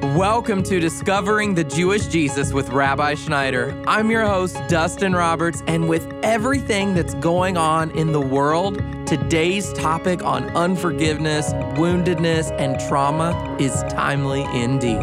Welcome to Discovering the Jewish Jesus with Rabbi Schneider. I'm your host, Dustin Roberts, and with everything that's going on in the world, today's topic on unforgiveness, woundedness, and trauma is timely indeed.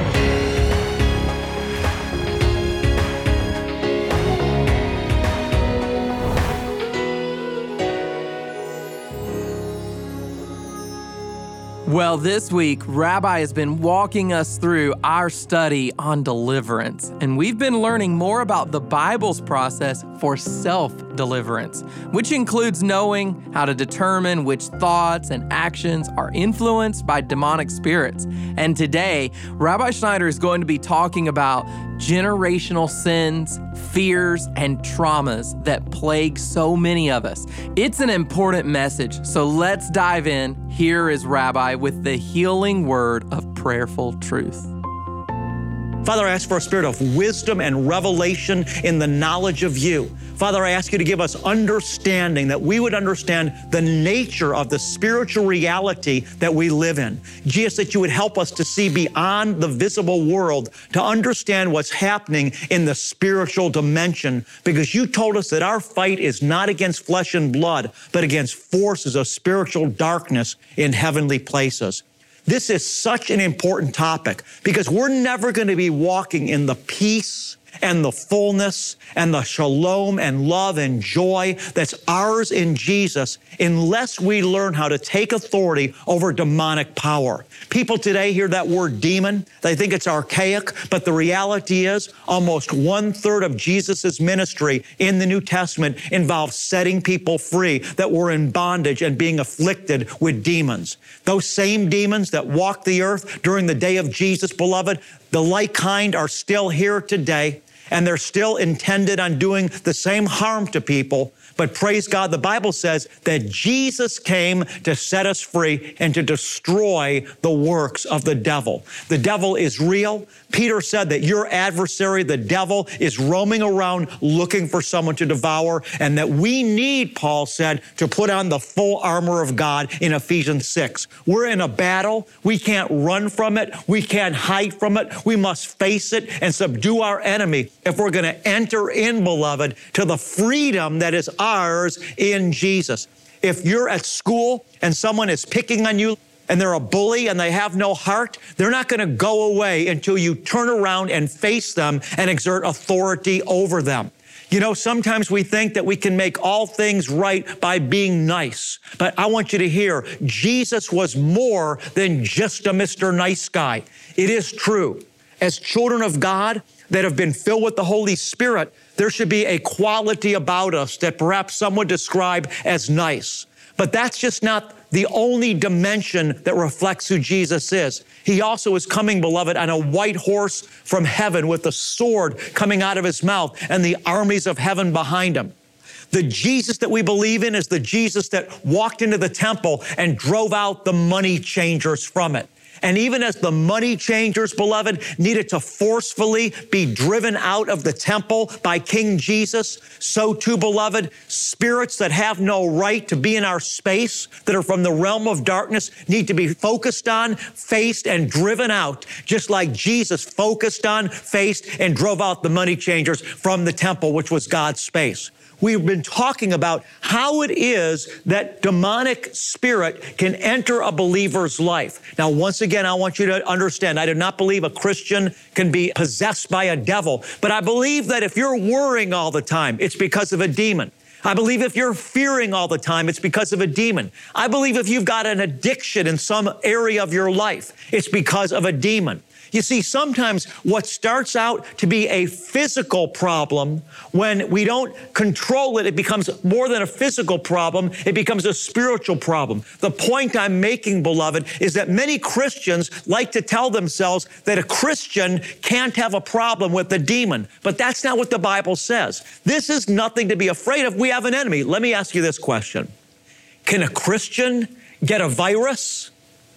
Well, this week, Rabbi has been walking us through our study on deliverance, and we've been learning more about the Bible's process for self-deliverance, which includes knowing how to determine which thoughts and actions are influenced by demonic spirits. And today, Rabbi Schneider is going to be talking about generational sins, fears, and traumas that plague so many of us. It's an important message, so let's dive in. Here is Rabbi with the healing word of prayerful truth. Father, I ask for a spirit of wisdom and revelation in the knowledge of you. Father, I ask you to give us understanding, that we would understand the nature of the spiritual reality that we live in. Jesus, that you would help us to see beyond the visible world, to understand what's happening in the spiritual dimension, because you told us that our fight is not against flesh and blood, but against forces of spiritual darkness in heavenly places. This is such an important topic because we're never going to be walking in the peace and the fullness and the shalom and love and joy that's ours in Jesus unless we learn how to take authority over demonic power. People today hear that word demon, they think it's archaic, but the reality is almost 1/3 of Jesus's ministry in the New Testament involves setting people free that were in bondage and being afflicted with demons. Those same demons that walked the earth during the day of Jesus, beloved, the like kind are still here today, and they're still intended on doing the same harm to people. But praise God, the Bible says that Jesus came to set us free and to destroy the works of the devil. The devil is real. Peter said that your adversary, the devil, is roaming around looking for someone to devour, and that we need, Paul said, to put on the full armor of God in Ephesians 6. We're in a battle. We can't run from it. We can't hide from it. We must face it and subdue our enemy if we're going to enter in, beloved, to the freedom that is ours in Jesus. If you're at school and someone is picking on you and they're a bully and they have no heart, they're not going to go away until you turn around and face them and exert authority over them. You know, sometimes we think that we can make all things right by being nice. But I want you to hear, Jesus was more than just a Mr. Nice Guy. It is true. As children of God that have been filled with the Holy Spirit, there should be a quality about us that perhaps some would describe as nice. But that's just not the only dimension that reflects who Jesus is. He also is coming, beloved, on a white horse from heaven with a sword coming out of his mouth and the armies of heaven behind him. The Jesus that we believe in is the Jesus that walked into the temple and drove out the money changers from it. And even as the money changers, beloved, needed to forcefully be driven out of the temple by King Jesus, so too, beloved, spirits that have no right to be in our space, that are from the realm of darkness, need to be focused on, faced, and driven out, just like Jesus focused on, faced, and drove out the money changers from the temple, which was God's space. We've been talking about how it is that demonic spirit can enter a believer's life. Now, once again, I want you to understand, I do not believe a Christian can be possessed by a devil, but I believe that if you're worrying all the time, it's because of a demon. I believe if you're fearing all the time, it's because of a demon. I believe if you've got an addiction in some area of your life, it's because of a demon. You see, sometimes what starts out to be a physical problem, when we don't control it, it becomes more than a physical problem, it becomes a spiritual problem. The point I'm making, beloved, is that many Christians like to tell themselves that a Christian can't have a problem with the demon, but that's not what the Bible says. This is nothing to be afraid of. We have an enemy. Let me ask you this question. Can a Christian get a virus?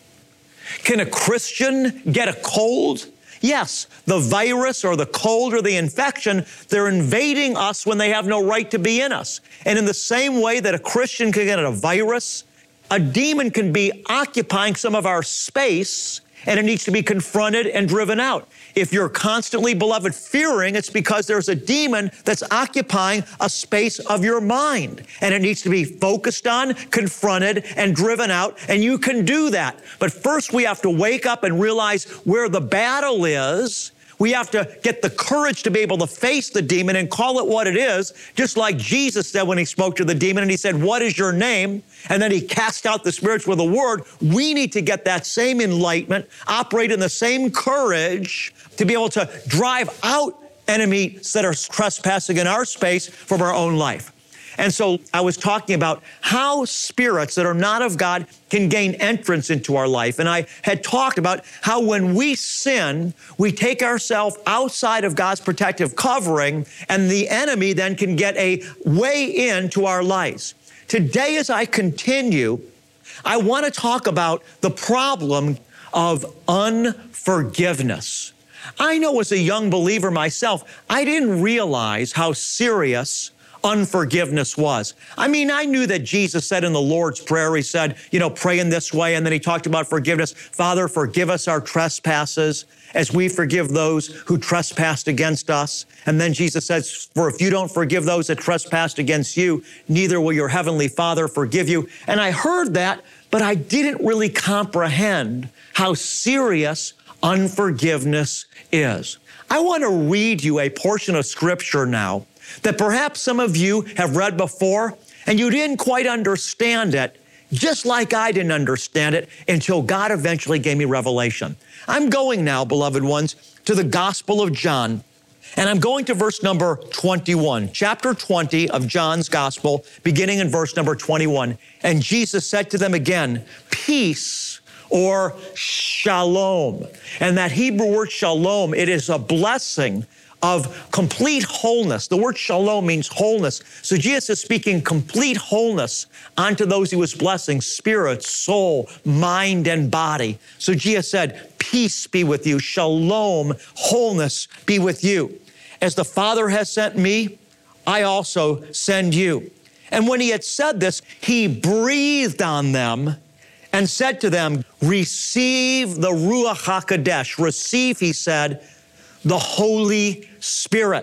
Can a Christian get a cold? Yes, the virus or the cold or the infection, they're invading us when they have no right to be in us. And in the same way that a Christian can get a virus, a demon can be occupying some of our space and it needs to be confronted and driven out. If you're constantly, beloved, fearing, it's because there's a demon that's occupying a space of your mind, and it needs to be focused on, confronted, and driven out, and you can do that. But first, we have to wake up and realize where the battle is. We have to get the courage to be able to face the demon and call it what it is, just like Jesus said when he spoke to the demon and he said, "What is your name?" And then he cast out the spirits with a word. We need to get that same enlightenment, operate in the same courage to be able to drive out enemies that are trespassing in our space from our own life. And so I was talking about how spirits that are not of God can gain entrance into our life. And I had talked about how when we sin, we take ourselves outside of God's protective covering, and the enemy then can get a way into our lives. Today, as I continue, I want to talk about the problem of unforgiveness. I know as a young believer myself, I didn't realize how serious unforgiveness was. I mean, I knew that Jesus said in the Lord's Prayer, he said, pray in this way. And then he talked about forgiveness. Father, forgive us our trespasses as we forgive those who trespassed against us. And then Jesus says, for if you don't forgive those that trespassed against you, neither will your heavenly Father forgive you. And I heard that, but I didn't really comprehend how serious unforgiveness is. I want to read you a portion of Scripture now that perhaps some of you have read before and you didn't quite understand it, just like I didn't understand it until God eventually gave me revelation. I'm going now, beloved ones, to the Gospel of John, and I'm going to verse number 21, chapter 20 of John's Gospel, beginning in verse number 21. And Jesus said to them again, peace or shalom. And that Hebrew word shalom, it is a blessing of complete wholeness. The word shalom means wholeness. So Jesus is speaking complete wholeness onto those he was blessing, spirit, soul, mind, and body. So Jesus said, peace be with you, shalom, wholeness be with you. As the Father has sent me, I also send you. And when he had said this, he breathed on them and said to them, receive the Ruach HaKodesh. Receive, he said, the Holy Spirit.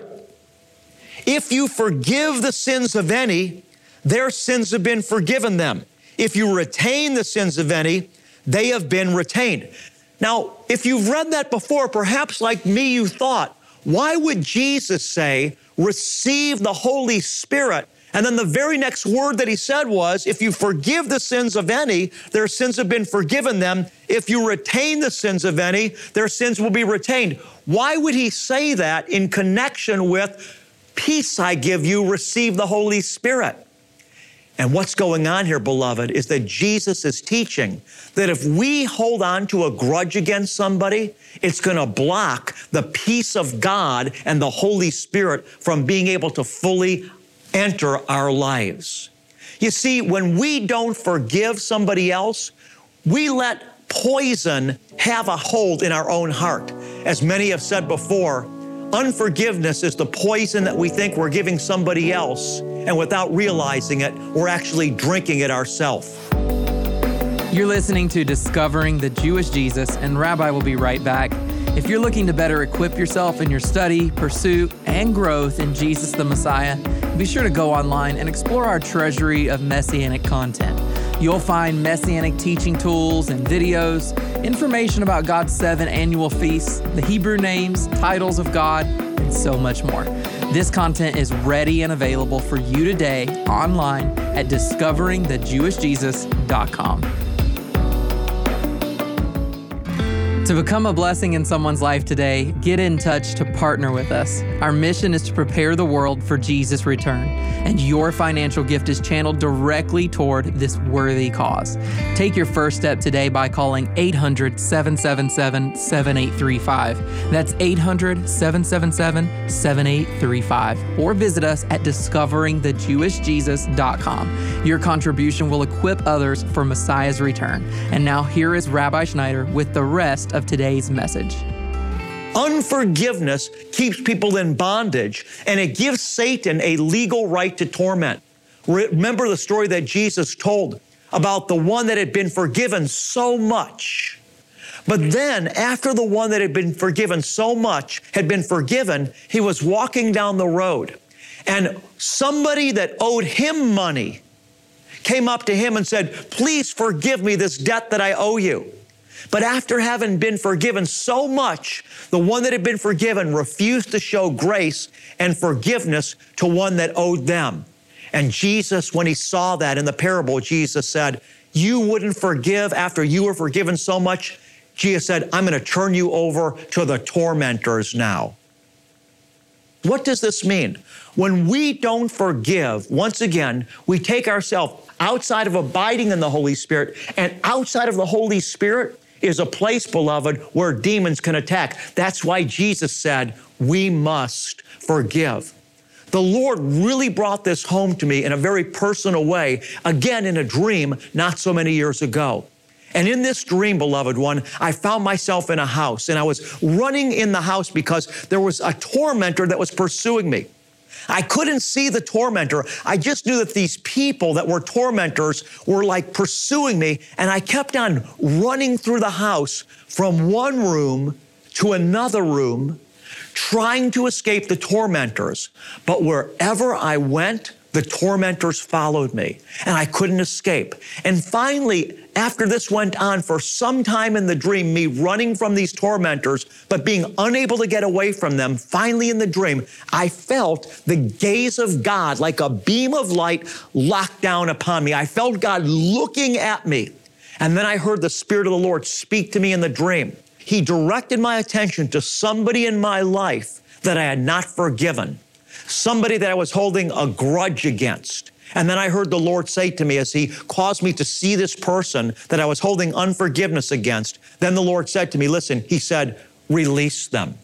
If you forgive the sins of any, their sins have been forgiven them. If you retain the sins of any, they have been retained. Now, if you've read that before, perhaps like me, you thought, why would Jesus say, receive the Holy Spirit? And then the very next word that he said was, if you forgive the sins of any, their sins have been forgiven them. If you retain the sins of any, their sins will be retained. Why would he say that in connection with, peace I give you, receive the Holy Spirit? And what's going on here, beloved, is that Jesus is teaching that if we hold on to a grudge against somebody, it's going to block the peace of God and the Holy Spirit from being able to fully enter our lives. You see, when we don't forgive somebody else, we let poison have a hold in our own heart. As many have said before, unforgiveness is the poison that we think we're giving somebody else, and without realizing it, we're actually drinking it ourselves. You're listening to Discovering the Jewish Jesus, and Rabbi will be right back. If you're looking to better equip yourself in your study, pursuit, and growth in Jesus the Messiah, be sure to go online and explore our treasury of Messianic content. You'll find Messianic teaching tools and videos, information about God's 7 annual feasts, the Hebrew names, titles of God, and so much more. This content is ready and available for you today online at discoveringthejewishjesus.com. To become a blessing in someone's life today, get in touch to partner with us. Our mission is to prepare the world for Jesus' return, and your financial gift is channeled directly toward this worthy cause. Take your first step today by calling 800-777-7835. That's 800-777-7835. Or visit us at discoveringthejewishjesus.com. Your contribution will equip others for Messiah's return. And now here is Rabbi Schneider with the rest of today's message. Unforgiveness keeps people in bondage, and it gives Satan a legal right to torment. Remember the story that Jesus told about the one that had been forgiven so much, But then, after the one that had been forgiven so much had been forgiven, he was walking down the road. And somebody that owed him money came up to him and said, "Please forgive me this debt that I owe you." But after having been forgiven so much, the one that had been forgiven refused to show grace and forgiveness to one that owed them. And Jesus, when he saw that in the parable, Jesus said, "You wouldn't forgive after you were forgiven so much?" Jesus said, "I'm going to turn you over to the tormentors now." What does this mean? When we don't forgive, once again, we take ourselves outside of abiding in the Holy Spirit, and outside of the Holy Spirit is a place, beloved, where demons can attack. That's why Jesus said, we must forgive. The Lord really brought this home to me in a very personal way, again in a dream not so many years ago. And in this dream, beloved one, I found myself in a house, and I was running in the house because there was a tormentor that was pursuing me. I couldn't see the tormentor. I just knew that these people that were tormentors were like pursuing me, and I kept on running through the house from one room to another room, trying to escape the tormentors. But wherever I went, the tormentors followed me, and I couldn't escape. And finally, after this went on for some time in the dream, me running from these tormentors, but being unable to get away from them, finally in the dream, I felt the gaze of God like a beam of light locked down upon me. I felt God looking at me. And then I heard the Spirit of the Lord speak to me in the dream. He directed my attention to somebody in my life that I had not forgiven, somebody that I was holding a grudge against. And then I heard the Lord say to me as he caused me to see this person that I was holding unforgiveness against, then the Lord said to me, listen, he said, release them.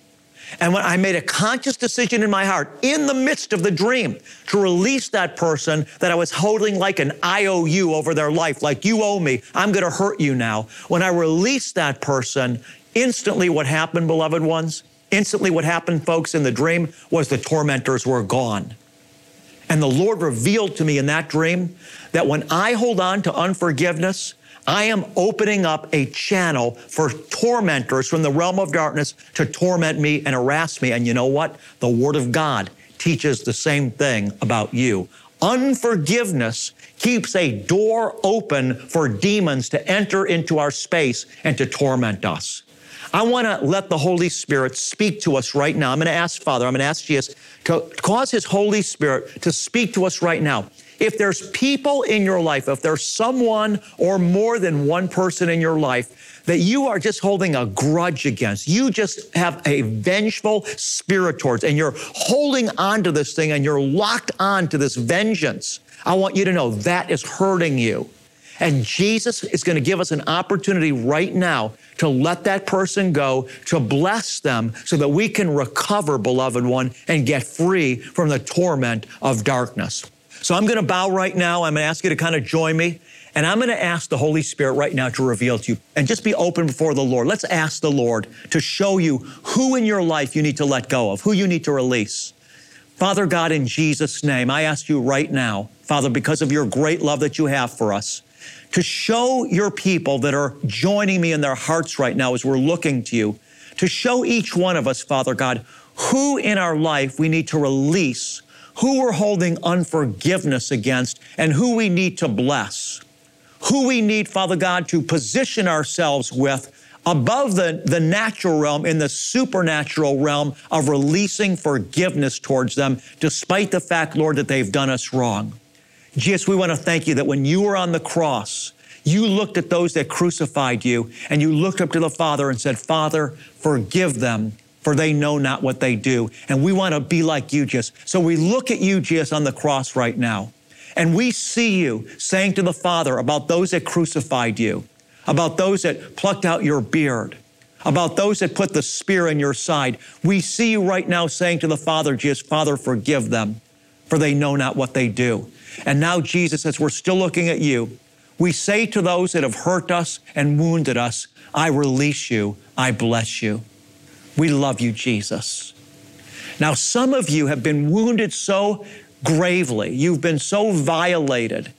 And when I made a conscious decision in my heart, in the midst of the dream, to release that person that I was holding like an IOU over their life, like you owe me, I'm going to hurt you now. When I released that person, instantly what happened, beloved ones? Instantly what happened, folks, in the dream was the tormentors were gone. And the Lord revealed to me in that dream that when I hold on to unforgiveness, I am opening up a channel for tormentors from the realm of darkness to torment me and harass me. And you know what? The Word of God teaches the same thing about you. Unforgiveness keeps a door open for demons to enter into our space and to torment us. I want to let the Holy Spirit speak to us right now. I'm going to ask Father, I'm going to ask Jesus to cause His Holy Spirit to speak to us right now. If there's people in your life, if there's someone or more than one person in your life that you are just holding a grudge against, you just have a vengeful spirit towards, and you're holding on to this thing and you're locked on to this vengeance, I want you to know that is hurting you. And Jesus is going to give us an opportunity right now to let that person go, to bless them so that we can recover, beloved one, and get free from the torment of darkness. So I'm going to bow right now. I'm going to ask you to kind of join me. And I'm going to ask the Holy Spirit right now to reveal to you. And just be open before the Lord. Let's ask the Lord to show you who in your life you need to let go of, who you need to release. Father God, in Jesus' name, I ask you right now, Father, because of your great love that you have for us, to show your people that are joining me in their hearts right now as we're looking to you, to show each one of us, Father God, who in our life we need to release, who we're holding unforgiveness against, and who we need to bless, who we need, Father God, to position ourselves with above the natural realm, in the supernatural realm of releasing forgiveness towards them, despite the fact, Lord, that they've done us wrong. Jesus, we want to thank you that when you were on the cross, you looked at those that crucified you, and you looked up to the Father and said, Father, forgive them, for they know not what they do. And we want to be like you, Jesus. So we look at you, Jesus, on the cross right now, and we see you saying to the Father about those that crucified you, about those that plucked out your beard, about those that put the spear in your side. We see you right now saying to the Father, Jesus, Father, forgive them, for they know not what they do. And now, Jesus, as we're still looking at you, we say to those that have hurt us and wounded us, I release you, I bless you. We love you, Jesus. Now, some of you have been wounded so gravely, you've been so violated,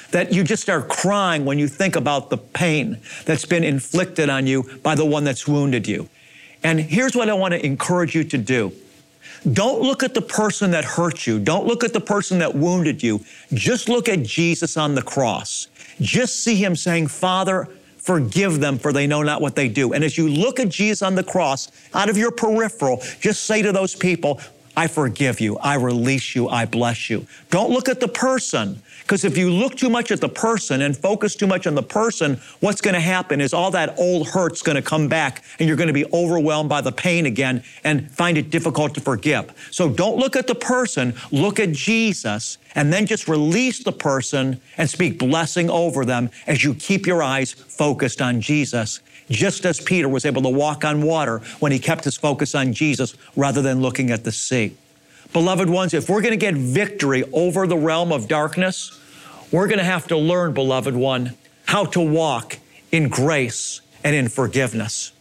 that you just start crying when you think about the pain that's been inflicted on you by the one that's wounded you. And here's what I want to encourage you to do. Don't look at the person that hurt you. Don't look at the person that wounded you. Just look at Jesus on the cross. Just see him saying, Father, forgive them, for they know not what they do. And as you look at Jesus on the cross, out of your peripheral, just say to those people, I forgive you, I release you, I bless you. Don't look at the person, because if you look too much at the person and focus too much on the person, what's going to happen is all that old hurt's going to come back and you're going to be overwhelmed by the pain again and find it difficult to forgive. So don't look at the person, look at Jesus, and then just release the person and speak blessing over them as you keep your eyes focused on Jesus, just as Peter was able to walk on water when he kept his focus on Jesus rather than looking at the sea. Beloved ones, if we're going to get victory over the realm of darkness, we're going to have to learn, beloved one, how to walk in grace and in forgiveness.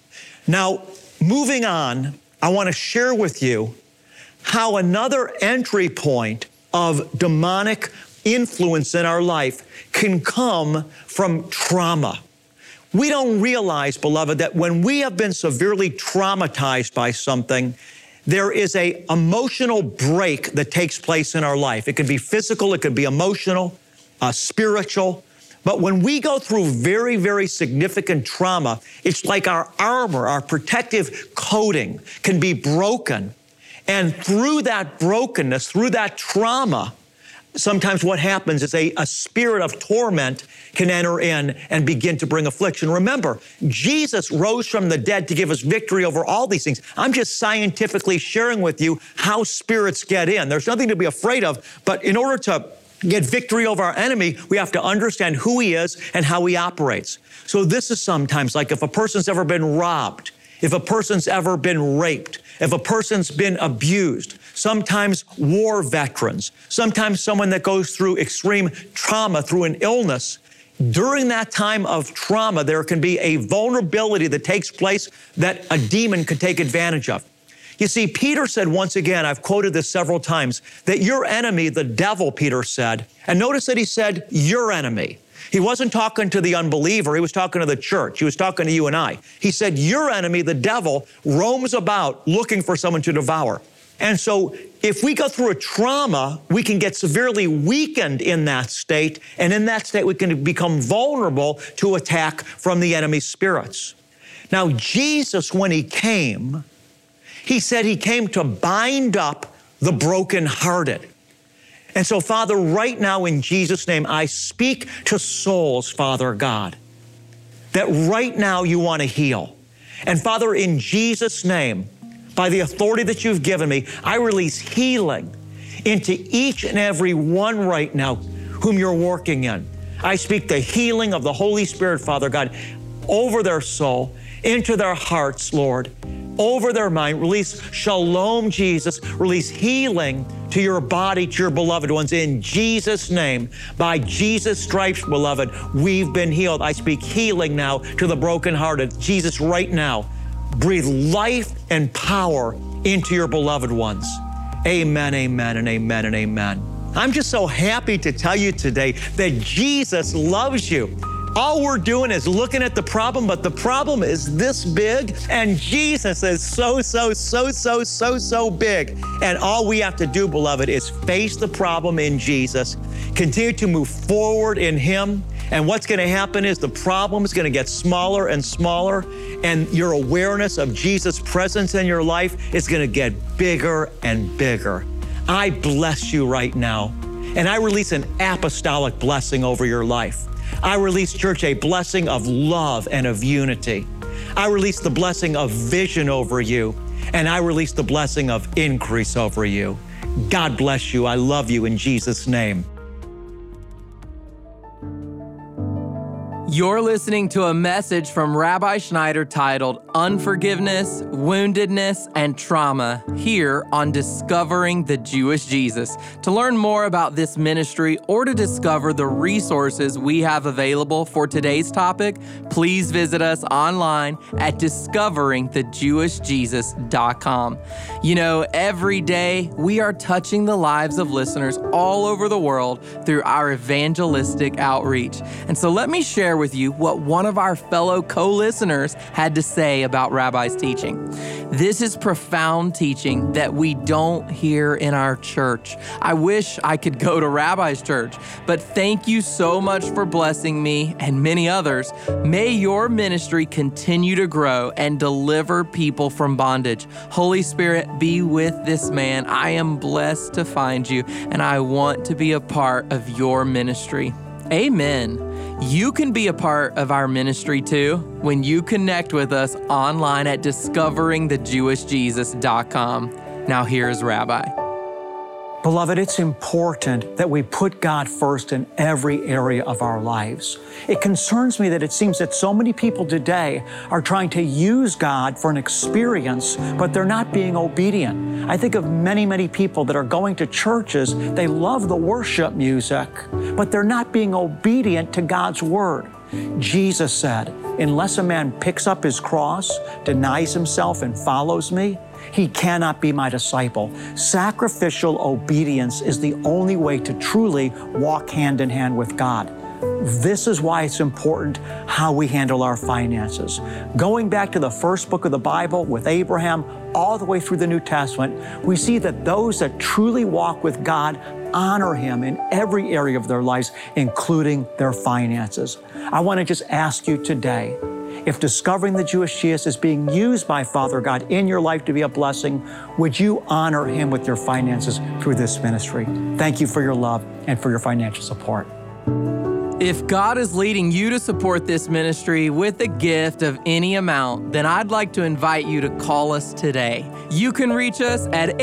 Now, moving on, I want to share with you how another entry point of demonic influence in our life can come from trauma. We don't realize, beloved, that when we have been severely traumatized by something, there is an emotional break that takes place in our life. It could be physical, it could be emotional, spiritual. But when we go through very, very significant trauma, it's like our armor, our protective coating can be broken. And through that brokenness, through that trauma, sometimes what happens is a spirit of torment can enter in and begin to bring affliction. Remember, Jesus rose from the dead to give us victory over all these things. I'm just scientifically sharing with you how spirits get in. There's nothing to be afraid of, but in order to get victory over our enemy, we have to understand who he is and how he operates. So this is sometimes like if a person's ever been robbed, if a person's ever been raped, if a person's been abused, sometimes war veterans, sometimes someone that goes through extreme trauma, through an illness. During that time of trauma, there can be a vulnerability that takes place that a demon could take advantage of. You see, Peter said once again, I've quoted this several times, that your enemy, the devil, Peter said, and notice that he said, your enemy. He wasn't talking to the unbeliever, he was talking to the church. He was talking to you and I. He said, your enemy, the devil, roams about looking for someone to devour. And so if we go through a trauma, we can get severely weakened in that state. And in that state, we can become vulnerable to attack from the enemy's spirits. Now, Jesus, when he came, he said he came to bind up the brokenhearted. And so, Father, right now in Jesus' name, I speak to souls, Father God, that right now you want to heal. And Father, in Jesus' name, by the authority that you've given me, I release healing into each and every one right now whom you're working in. I speak the healing of the Holy Spirit, Father God, over their soul, into their hearts, Lord, over their mind. Release shalom, Jesus. Release healing to your body, to your beloved ones. In Jesus' name, by Jesus' stripes, beloved, we've been healed. I speak healing now to the brokenhearted. Jesus, right now, breathe life and power into your beloved ones. Amen, amen, and amen, and amen. I'm just so happy to tell you today that Jesus loves you. All we're doing is looking at the problem, but the problem is this big, and Jesus is so big. And all we have to do, beloved, is face the problem in Jesus, continue to move forward in him, and what's going to happen is the problem is going to get smaller and smaller, and your awareness of Jesus' presence in your life is going to get bigger and bigger. I bless you right now, and I release an apostolic blessing over your life. I release, church, a blessing of love and of unity. I release the blessing of vision over you, and I release the blessing of increase over you. God bless you. I love you in Jesus' name. You're listening to a message from Rabbi Schneider titled Unforgiveness, Woundedness, and Trauma here on Discovering the Jewish Jesus. To learn more about this ministry or to discover the resources we have available for today's topic, please visit us online at discoveringthejewishjesus.com. You know, every day we are touching the lives of listeners all over the world through our evangelistic outreach. And so let me share with you what one of our fellow co-listeners had to say about Rabbi's teaching. This is profound teaching that we don't hear in our church. I wish I could go to Rabbi's church, but thank you so much for blessing me and many others. May your ministry continue to grow and deliver people from bondage. Holy Spirit, be with this man. I am blessed to find you, and I want to be a part of your ministry. Amen. You can be a part of our ministry too when you connect with us online at discoveringthejewishjesus.com. Now here's Rabbi. Beloved, it's important that we put God first in every area of our lives. It concerns me that it seems that so many people today are trying to use God for an experience, but they're not being obedient. I think of many people that are going to churches, they love the worship music, but they're not being obedient to God's word. Jesus said, unless a man picks up his cross, denies himself, and follows me, he cannot be my disciple. Sacrificial obedience is the only way to truly walk hand in hand with God. This is why it's important how we handle our finances. Going back to the first book of the Bible with Abraham, all the way through the New Testament, we see that those that truly walk with God honor Him in every area of their lives, including their finances. I want to just ask you today, if Discovering the Jewish Jesus is being used by Father God in your life to be a blessing, would you honor Him with your finances through this ministry? Thank you for your love and for your financial support. If God is leading you to support this ministry with a gift of any amount, then I'd like to invite you to call us today. You can reach us at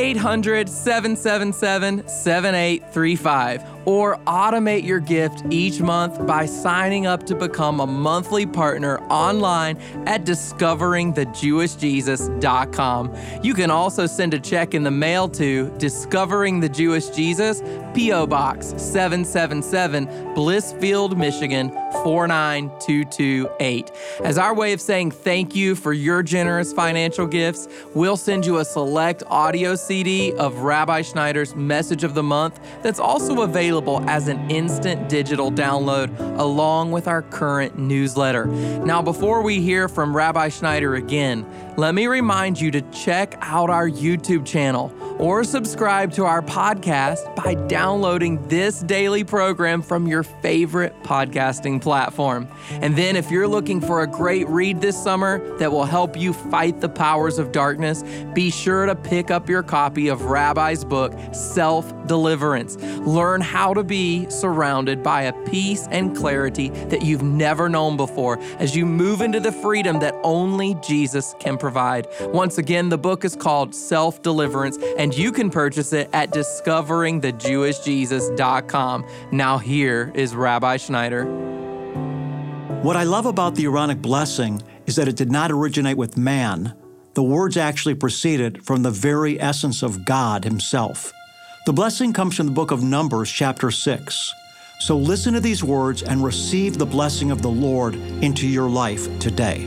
800-777-7835 or automate your gift each month by signing up to become a monthly partner online at discoveringthejewishjesus.com. You can also send a check in the mail to Discovering the Jewish Jesus, P.O. Box 777, Blissfield, Michigan 49228. As our way of saying thank you for your generous financial gifts, we'll send you a select audio CD of Rabbi Schneider's Message of the Month that's also available as an instant digital download along with our current newsletter. Now, before we hear from Rabbi Schneider again, let me remind you to check out our YouTube channel or subscribe to our podcast by downloading this daily program from your favorite podcasting platform. And then if you're looking for a great read this summer that will help you fight the powers of darkness, be sure to pick up your copy of Rabbi's book, Self-Deliverance. Learn how to be surrounded by a peace and clarity that you've never known before as you move into the freedom that only Jesus can provide. Once again, the book is called Self-Deliverance, and you can purchase it at discoveringthejewishjesus.com. Now here is Rabbi Schneider. What I love about the Aaronic blessing is that it did not originate with man. The words actually proceeded from the very essence of God Himself. The blessing comes from the book of Numbers, chapter 6. So listen to these words and receive the blessing of the Lord into your life today.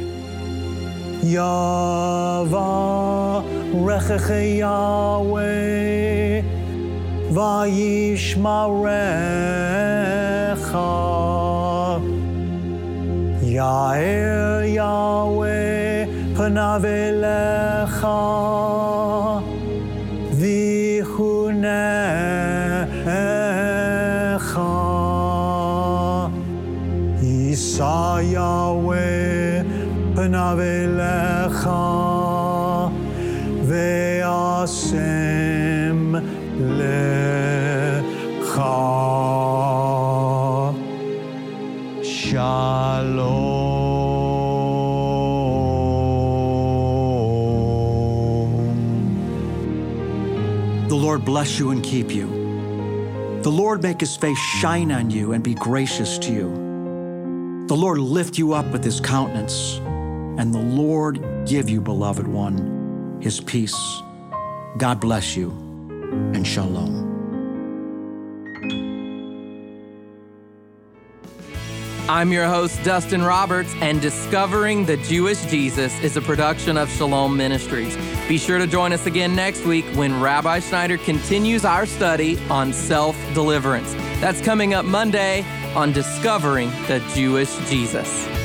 Yavarechecha Yahweh vayishmarecha Ya'er Yahweh panav elecha vichunecha Yisa Yahweh panav elecha ve'asem lecha Shalom. The Lord bless you and keep you. The Lord make His face shine on you and be gracious to you. The Lord lift you up with his countenance, and the Lord give you, beloved one, his peace. God bless you, and shalom. I'm your host, Dustin Roberts, and Discovering the Jewish Jesus is a production of Shalom Ministries. Be sure to join us again next week when Rabbi Schneider continues our study on self-deliverance. That's coming up Monday on Discovering the Jewish Jesus.